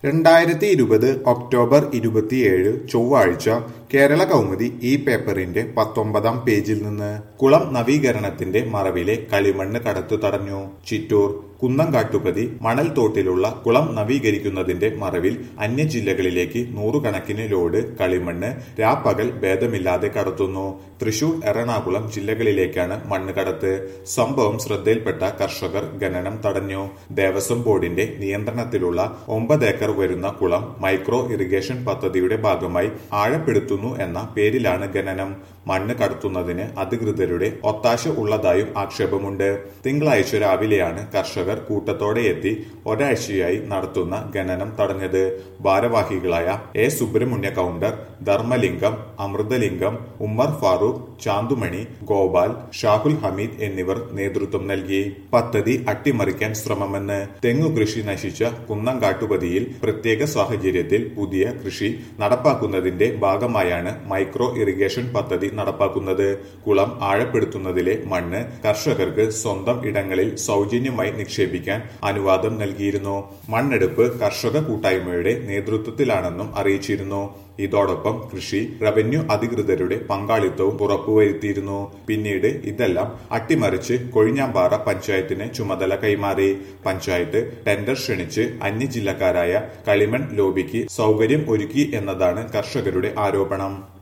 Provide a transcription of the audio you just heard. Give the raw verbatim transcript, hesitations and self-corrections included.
രണ്ടായിരത്തി ഇരുപത് ഒക്ടോബർ ഇരുപത്തിയേഴ് ചൊവ്വാഴ്ച കേരള കൗമുദി ഈ പേപ്പറിന്റെ പത്തൊമ്പതാം പേജിൽ നിന്ന് കുളം നവീകരണത്തിന്റെ മറവിലെ കളിമണ്ണ് കടത്തു തടഞ്ഞു. ചിറ്റൂർ കുന്നംകാട്ടുപതി മണൽ തോട്ടിലുള്ള കുളം നവീകരിക്കുന്നതിന്റെ മറവിൽ അന്യ ജില്ലകളിലേക്ക് നൂറുകണക്കിന് ലോഡ് കളിമണ്ണ് രാപ്പകൽ ഭേദമില്ലാതെ കടത്തുന്നു. തൃശൂർ, എറണാകുളം ജില്ലകളിലേക്കാണ് മണ്ണ് കടത്ത്. സംഭവം ശ്രദ്ധയിൽപ്പെട്ട കർഷകർ ഖനനം തടഞ്ഞു. ദേവസ്വം ബോർഡിന്റെ നിയന്ത്രണത്തിലുള്ള ഒമ്പത് ഏക്കർ വരുന്ന കുളം മൈക്രോ ഇറിഗേഷൻ പദ്ധതിയുടെ ഭാഗമായി ആഴപ്പെടുത്തുന്നു എന്ന പേരിലാണ് ഖനനം. മണ്ണ് കടത്തുന്നതിന് അധികൃതരുടെ ഒത്താശ ഉള്ളതായും ആക്ഷേപമുണ്ട്. തിങ്കളാഴ്ച രാവിലെയാണ് കർഷകർ കൂട്ടത്തോടെ എത്തി ഒരാഴ്ചയായി നടത്തുന്ന ഖനനം തടഞ്ഞത്. ഭാരവാഹികളായ എ സുബ്രഹ്മണ്യ കൗണ്ടർ, ധർമ്മലിംഗം, അമൃതലിംഗം, ഉമ്മർ ഫാറൂഖ്, ചാന്തുമണി, ഗോപാൽ, ഷാഹുൽ ഹമീദ് എന്നിവർ നേതൃത്വം നൽകി. പദ്ധതി അട്ടിമറിക്കാൻ ശ്രമമെന്ന്. തെങ്ങുകൃഷി നശിച്ച കുന്നംകാട്ടുപതിയിൽ പ്രത്യേക സാഹചര്യത്തിൽ പുതിയ കൃഷി നടപ്പാക്കുന്നതിന്റെ ഭാഗമായാണ് മൈക്രോ ഇറിഗേഷൻ പദ്ധതി നടപ്പാക്കുന്നത്. കുളം ആഴപ്പെടുത്തുന്നതിലെ മണ്ണ് കർഷകർക്ക് സ്വന്തം ഇടങ്ങളിൽ സൗജന്യമായി നിക്ഷേപിക്കാൻ അനുവാദം നൽകിയിരുന്നു. മണ്ണെടുപ്പ് കർഷക കൂട്ടായ്മയുടെ നേതൃത്വത്തിലാണെന്നും അറിയിച്ചിരുന്നു. ഇതോടൊപ്പം കൃഷി റവന്യൂ അധികൃതരുടെ പങ്കാളിത്തവും ഉറപ്പുവരുത്തിയിരുന്നു. പിന്നീട് ഇതെല്ലാം അട്ടിമറിച്ച് കൊഴിഞ്ഞാമ്പാറ പഞ്ചായത്തിന് ചുമതല കൈമാറി. പഞ്ചായത്ത് ടെൻഡർ ക്ഷണിച്ച് അന്യജില്ലക്കാരായ കളിമൺ ലോബിക്ക് സൗകര്യം ഒരുക്കി എന്നതാണ് കർഷകരുടെ ആരോപണം.